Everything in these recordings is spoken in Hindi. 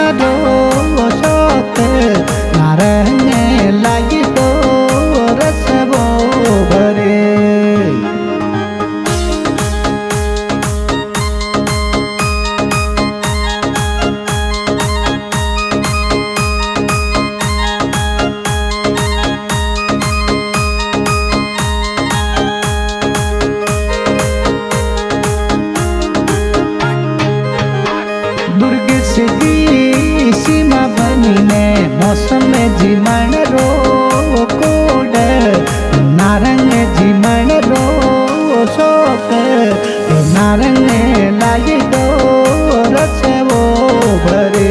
रो शौक नारंगे लागी तो रसबो भरे। दुर्ग से सीमा बनी ने मौसम में जीवन रो कोड नारंग जीवन रो शौक नारंग लागी दो रस वो भरे।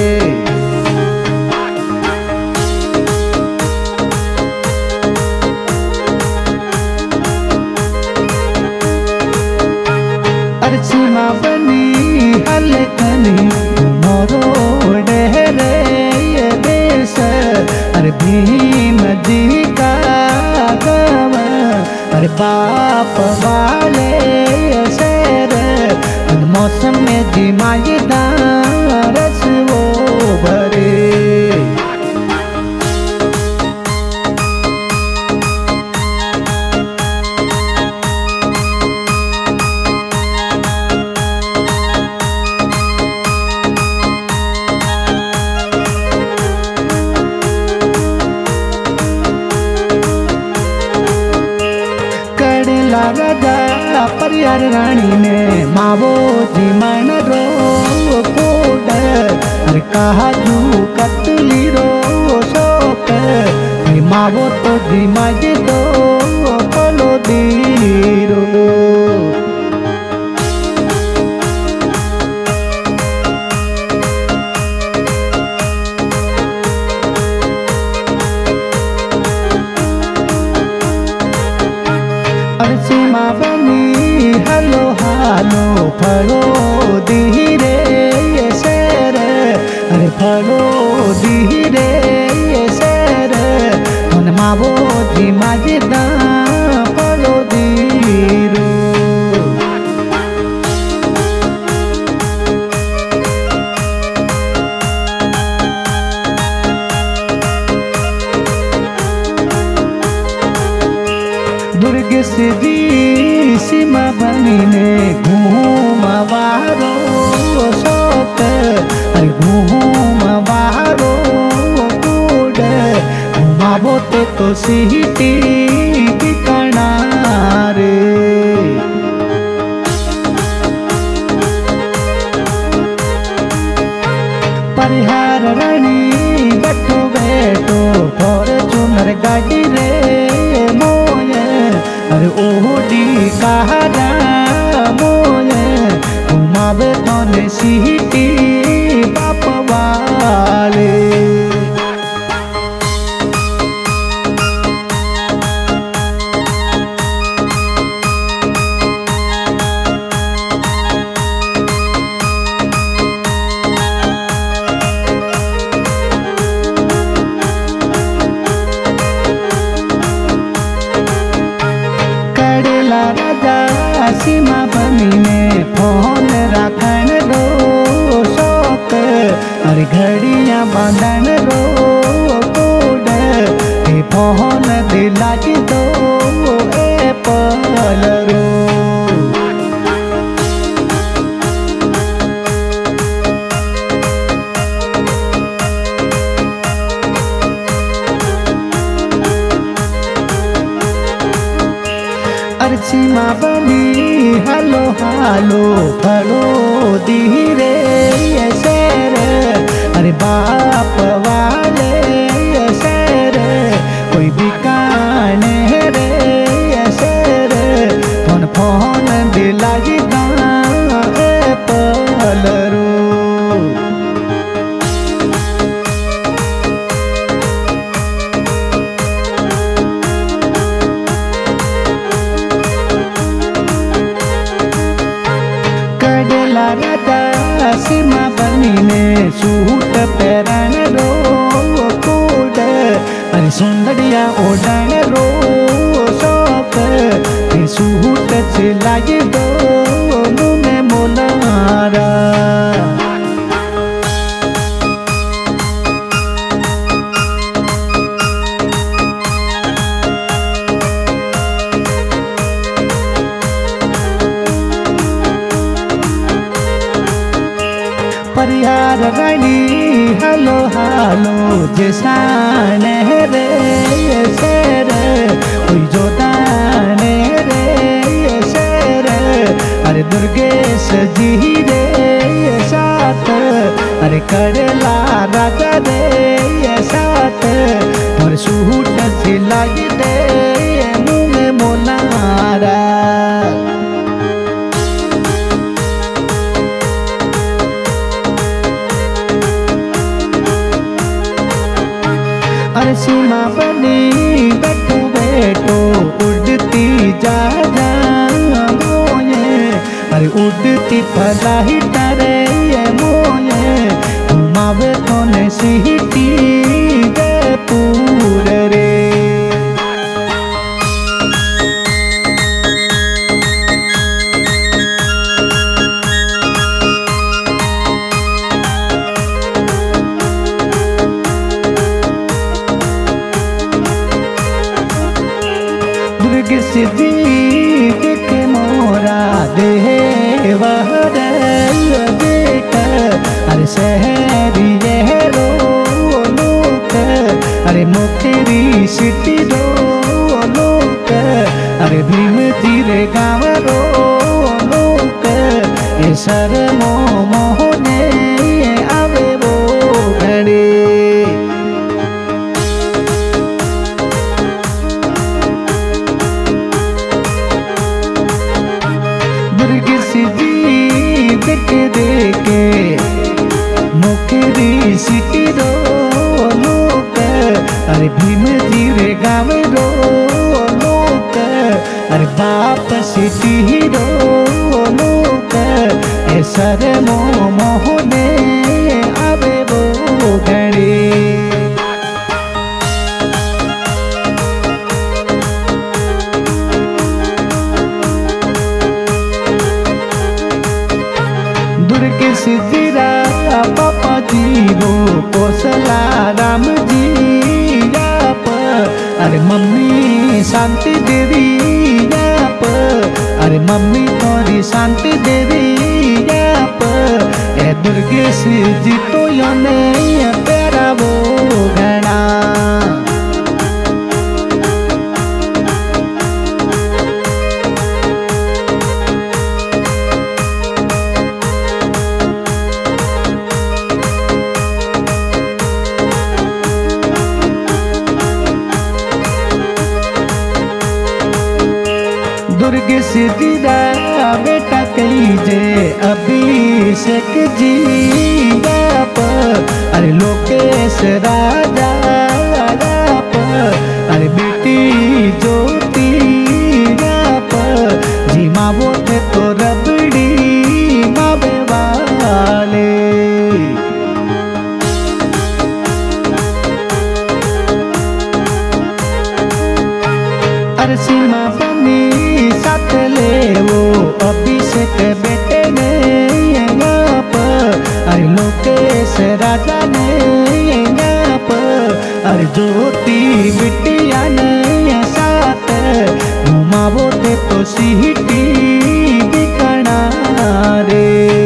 सीमा बनी हलकनी मोरो डहरे ये देश अरे भीम जी का गम अरे बाप वाले शेर मौसम में जी मायदा रस वो भरे। राजा परियार रानी ने मावो जी मन रो कोड अरे कहा जू कतली रो शौक मावो तो जी माज दो बोलो दीरो। सीमा बनी हलो हालो फलो धीरे ये शेर अरे फलो धीरे ये शेर मन मावो जी माजदा फलो धीरो। दुर्ग से सीमा बनी ने घूमवारो शौक अरे घूमवारो कूड घुमावो तो सीटी ठिकाना रे। परिहार रानी बैठो बैठो फॉर्चूनर गाड़ी रे अरे ओडी कहारा मोये घुमावे तोने सीटी बाप वाले। राजा सीमा बनी ने फोन रखन रो शौक अरे घड़ियां बांधन रो कोड फोन दिलाई दो एप्पल रो। सीमा बनी हलो हालो फलो धीरे ये शेर अरे बाप वाले ये शेर कोई बिकाने रे ये शेर फोन फोन दिलाई दा एप्पल रो। राजा सीमा बनी ने सूट पहरन रो कोड अरे सुंदरिया ओढ़न रो शौक सूट सिलाई दो मुँह में मोलारा। रानी हालो हालो जैसान रे शेर कोई जोदान रे शेर अरे दुर्गेश जी रे साथ अरे करेला राजा रे साथ और सूट सिलाई दे मुँह में मोनारा अरे सीमा बनी बैठो बैठो उड़ती जा मोये अरे उड़ती फलाई डरे मोये घुमावे कोने सीटी दे पूरे रे दुर्गेश जी देखे मोरा देवर बेट अरे शहरी रो लोक अरे मुखेरी सिटी रो लोक अरे भीम तीरे गाँव रो लोक ए सर मोहने आवे वो घड़ी दुर्गेश जी देखे देखे मुखेरी सिटी रो लोक अरे भीम जी रे गाँव रो लोक अरे बाप सिटी रो लोक ए सर मोहने आवे वो घड़ी दुर्गेश जी रा पापा जी वो कोसला राम जी आप अरे मम्मी शांति देवी आप अरे मम्मी तोरी शांति देवी आप ए दुर्गेश जी तो योने तेरा वो घना दुर्गेश जी रा बेटा कहीजे अभिषेक जी आप अरे लोकेश राजा आप अरे बेटी ज्योति आप जी माँ वो थे तो रबड़ी मावे वाले अरे सीमा बनी साथ ले वो अभिषेक बेटे ने यहाँ पर अरे लोकेश राजा ने यहाँ पर अरे ज्योति बिटिया ने साथ घुमावो थे तो सीटी दिखना रे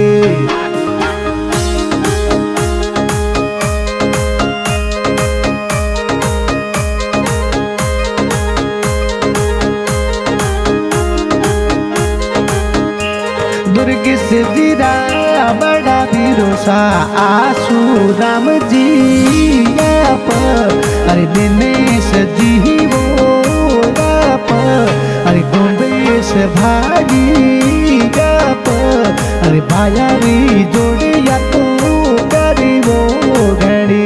दुर्गेश जी रा बड़ा भरोसा आसू राम जी आप अरे दिनेश जी वो आप अरे गोंडेश भाई आप अरे भायारी जोड़िया तो करी वो घड़ी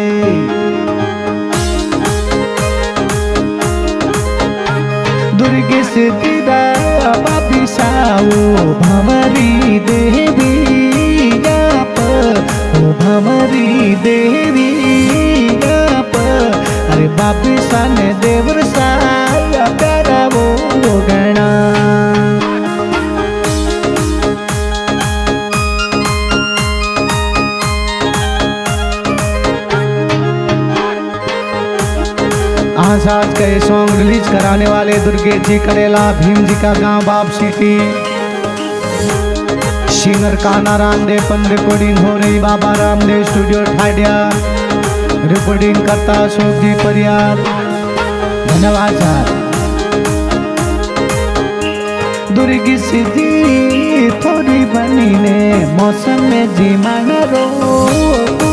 दुर्गेश जी रा बाबी साओ भंवरी देवी आप ओ भंवरी देवी आप अरे बाबी सान देवर सा करा वो गणा आज का ये सॉन्ग रिलीज कराने वाले दुर्गेश जी करेला भीम जी का गांव बाप सिटी सिंगर काना रामदेव पण रिकॉर्डिंग हो रही बाबा रामदेव स्टूडियो ठाडिया रिकॉर्डिंग करता सोजी परियार धन्यवाद सर। दुर्गी सीधी थोड़ी बनी ने मौसम में जी मांग रो